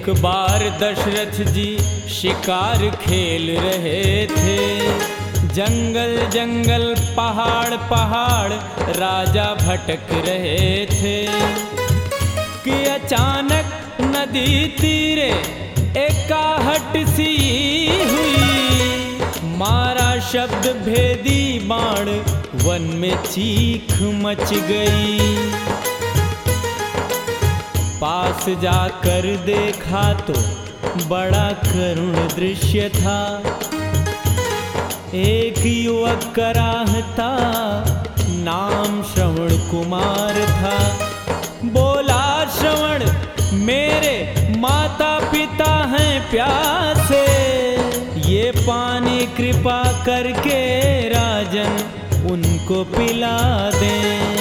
एक बार दशरथ जी शिकार खेल रहे थे। जंगल जंगल पहाड़ पहाड़ राजा भटक रहे थे कि अचानक नदी तीरे एक आहट सी हुई। मारा शब्द भेदी बाण वन में चीख मच गई। पास जाकर देखा तो बड़ा करुण दृश्य था। एक युवक कराहता नाम श्रवण कुमार था। बोला श्रवण मेरे माता पिता हैं प्यासे, ये पानी कृपा करके राजन उनको पिला दें।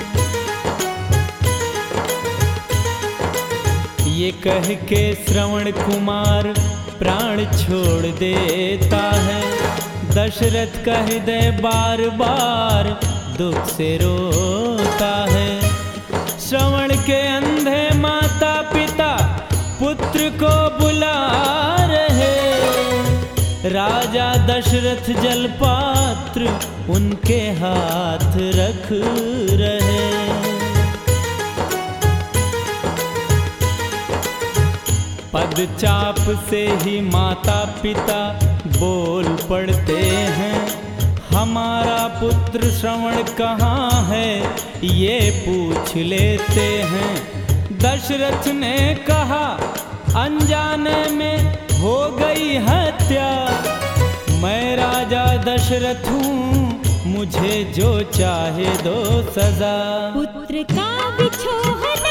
ये कह के श्रवण कुमार प्राण छोड़ देता है। दशरथ का हृदय बार बार दुख से रोता है। श्रवण के अंधे माता पिता पुत्र को बुला रहे। राजा दशरथ जलपात्र उनके हाथ रख रहे। पदचाप से ही माता पिता बोल पड़ते हैं, हमारा पुत्र श्रवण कहाँ है ये पूछ लेते हैं। दशरथ ने कहा अनजाने में हो गई हत्या, मैं राजा दशरथ हूँ मुझे जो चाहे दो सजा। पुत्र का बिछोह